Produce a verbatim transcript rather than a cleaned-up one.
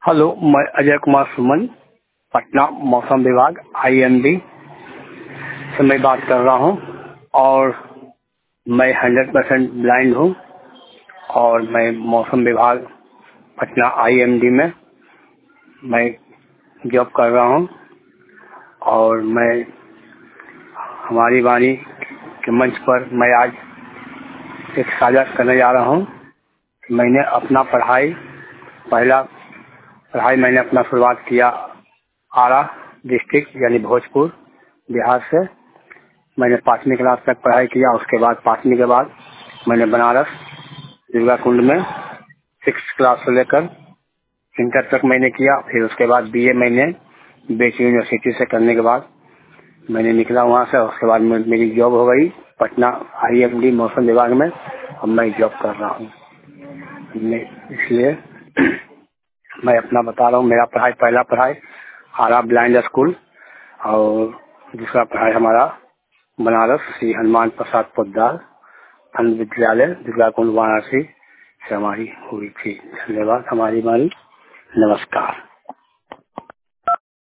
Hello, मैं अजय कुमार सुमन, पटना मौसम विभाग आई एम डी से मैं बात कर रहा हूं और मैं हंड्रेड परसेंट ब्लाइंड हूं और मैं मौसम विभाग पटना आई एम डी में मैं जॉब कर रहा हूं और मैं हमारी वाणी के मंच पर मैं आज एक साझा करने जा रहा हूं। मैंने अपना पढ़ाई पहला पढ़ाई मैंने अपना शुरुआत किया आरा डिस्ट्रिक्ट यानी भोजपुर बिहार से। मैंने पाँचवीं क्लास तक पढ़ाई किया। उसके बाद पाँचवीं के बाद मैंने बनारस दुर्गा कुंड में सिक्स क्लास से लेकर इंटर तक मैंने किया। फिर उसके बाद बीए मैंने बेच यूनिवर्सिटी से करने के बाद मैंने निकला वहाँ से। उसके बाद मेरी जॉब हो गई पटना आई एम डी मौसम विभाग में। अब मैं जॉब कर रहा हूँ। इसलिए मैं अपना बता रहा हूँ। मेरा पढ़ाई पहला पढ़ाई आरा ब्लाइंड स्कूल और दूसरा पढ़ाई हमारा बनारस श्री हनुमान प्रसाद पोद्दार अन्य विद्यालय दुर्गा कुंड वाराणसी से हमारी हुई थी। धन्यवाद। हमारी मारी नमस्कार।